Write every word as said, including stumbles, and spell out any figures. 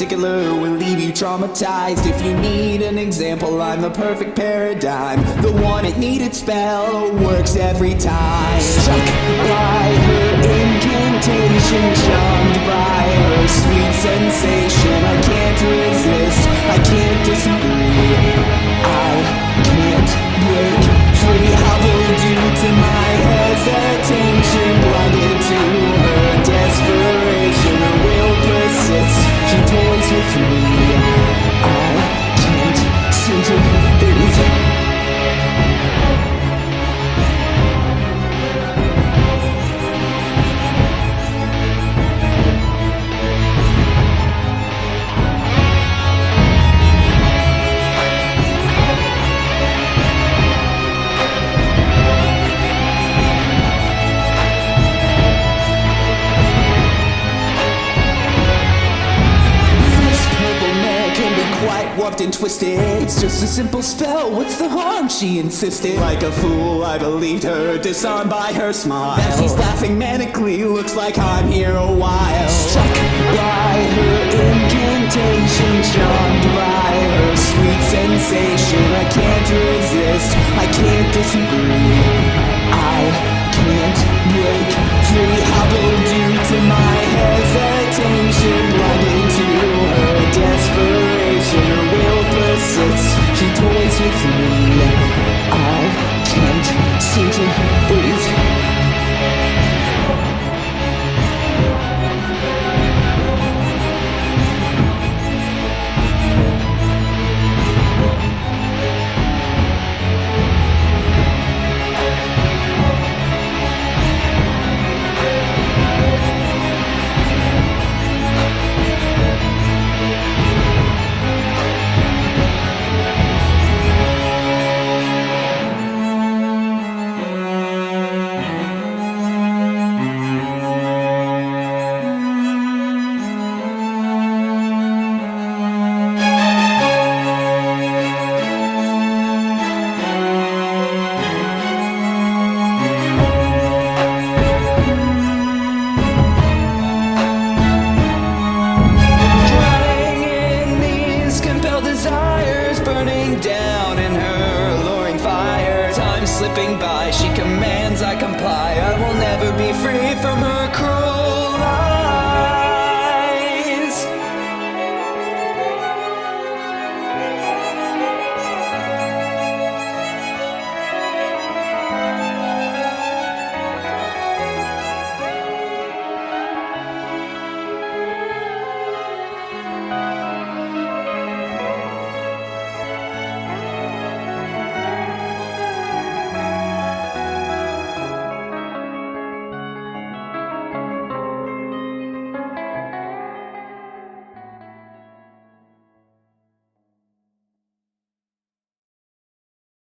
particular will leave you traumatized. If you need an example, I'm the perfect paradigm. The one it needed spell works every time. Struck by her incantation, charmed by her sweet sensation. I can't resist, I can't disagree. I can't break free. Hobbled due to my hesitation, blinded to her desperation. Her will persists, she toys with me. I can't seem to breathe. Warped and twisted, it's just a simple spell. What's the harm? She insisted. Like a fool, I believed her, disarmed by her smile. Now she's laughing manically, looks like I'm here a while. Struck by her incantation, charmed by her sweet sensation. I can't resist, I can't disagree. I can't break free. Hobbled due to my hesitation, blinded to her desperation. Her will persists, she toys with me. I can't seem to breathe. Down in her alluring fire, time slipping by.